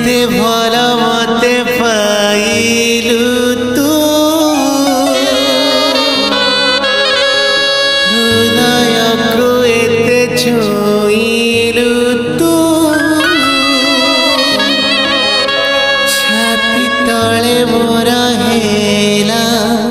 एते भल मते पाइलु तू हृदय को एते छुइलु तू छाती तले मोर हेला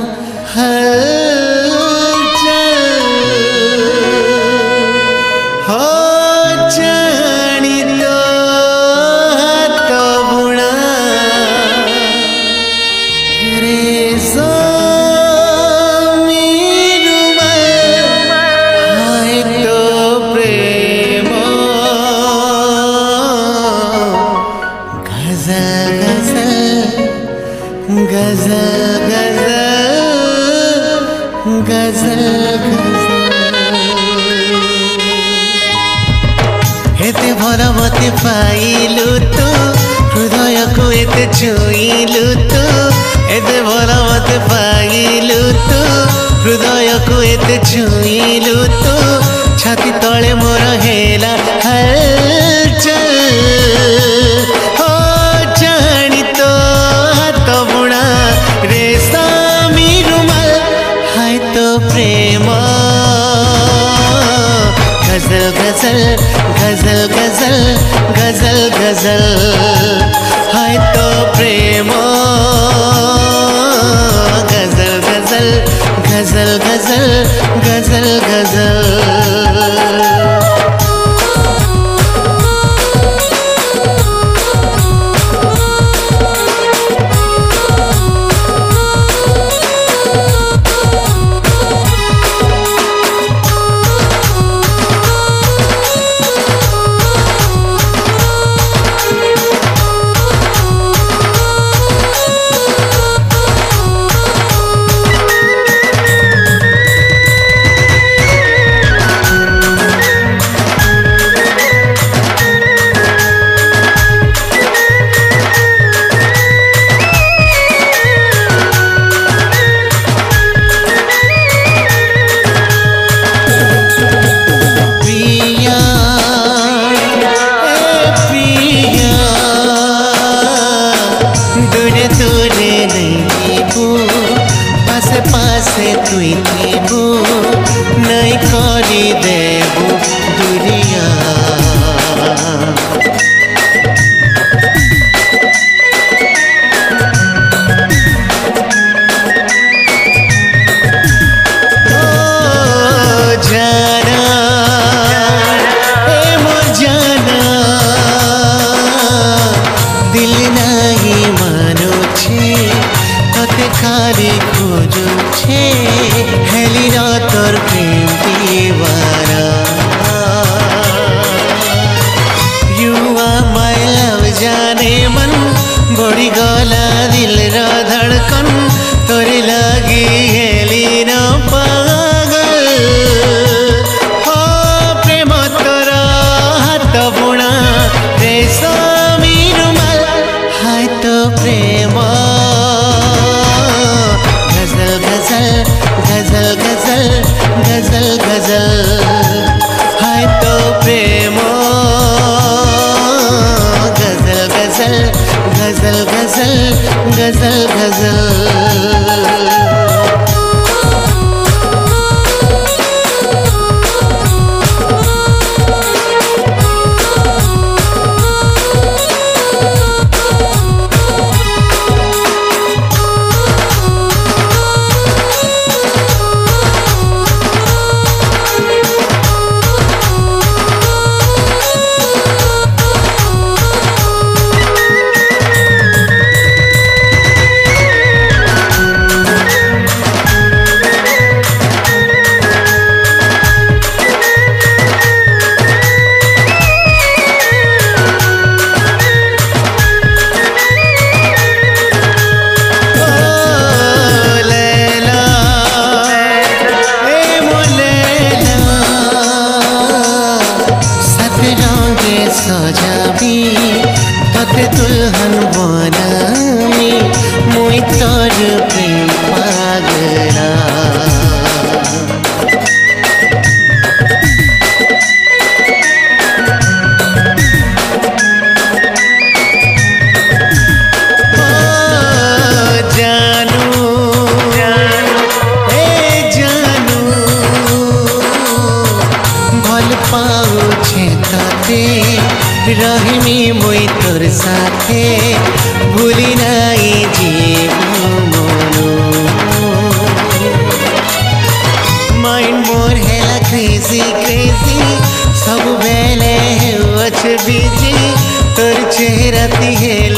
गजल गजल गजल एते भल मते पाइलु तू हृदय को एते छुइलु तू एते भल मते पाइलु तू हृदय को एते छुइलु तू छाती तले मोर हेला हलचल प्रेम गजल गजल गजल गजल गजल गजल हाय तो प्रेम गजल गजल गजल गजल गजल गजल पासे तुई थीबू नहीं करी देबू दुरिया जाना ए मोर जाना दिल नहीं मानो छे तोते खाली खोजो छे हेली ना तोर प्रेम दीवाना यू आर माय लव जाने मन बड़ी गला दिल रा धड़कन तोरे लगी हेली ना पागल हो प्रेम तोरा हाथ बुणा रेशमी रुमाल हाय तो प्रेम गजल गजल गजल गजल गजल हाय तो प्रेम गजल गजल गजल गजल गजल गजल सजाबी तोते दुल्हन बनामी मुई तोर प्रेम पागला रहिमी मुई तोर साथे भूली नाई जीवनु माइंड मोर हेला क्रेजी सब बेले बिजी तोर चेहरा ती